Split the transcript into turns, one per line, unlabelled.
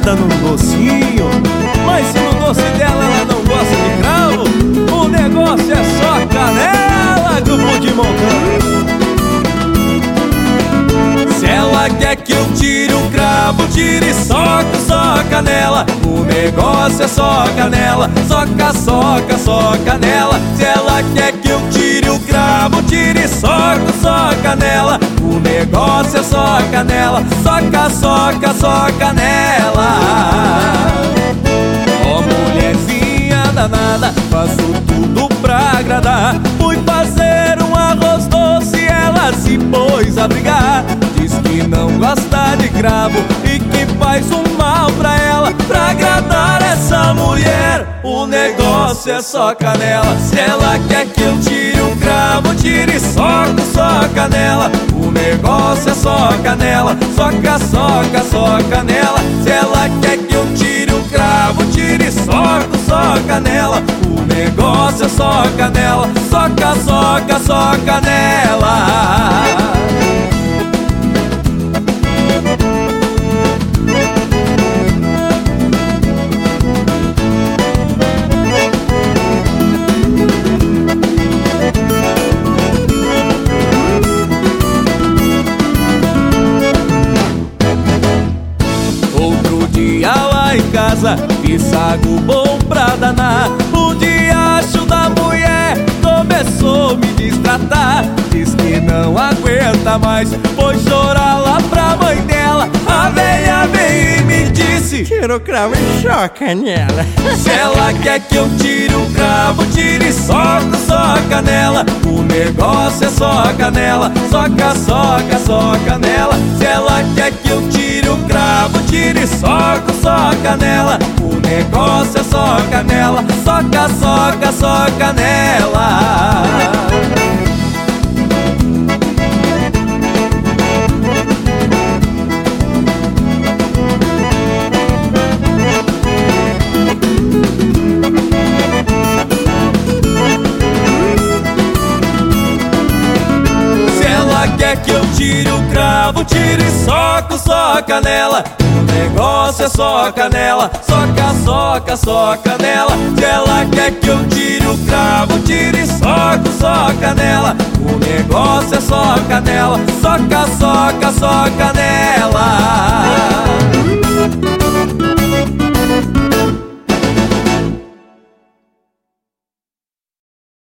viciada num docinho. Mas se no doce dela ela não gosta de cravo, o negócio é só canela, grupo de Montana. Se ela quer que eu tire o cravo, tire e soca canela. O negócio é só canela, soca canela. Se ela quer que eu tire o cravo, tire e soca canela. O negócio é só canela, soca canela. Ó mulherzinha danada, faço tudo pra agradar. Fui fazer um arroz doce, ela se pôs a brigar. Diz que não gosta de cravo e que faz um mal pra ela. Pra agradar essa mulher, o negócio é só canela. Se ela quer que eu tire o cravo, tire e soca canela. O negócio é só canela, soca canela. Se ela quer que eu tire o cravo, tire e soca canela. O negócio é só canela, soca canela. Lá em casa, fiz sago bom pra danar. O diacho da mulher começou a me destratar. Diz que não aguenta mais, foi chorar lá pra mãe dela. A velha veio e me disse:
tira o cravo e soca nela.
se ela quer que eu tire o cravo, tire e soca nela. O negócio é só canela, soca nela. Se ela quer que eu tire o cravo, tire e soca nela. O negócio é só canela, soca nela. Quer que eu tire o cravo, tire e soca nela. O negócio é só canela, soca nela. Se ela quer que eu tire o cravo, tire e soca nela. O negócio é só canela, soca nela.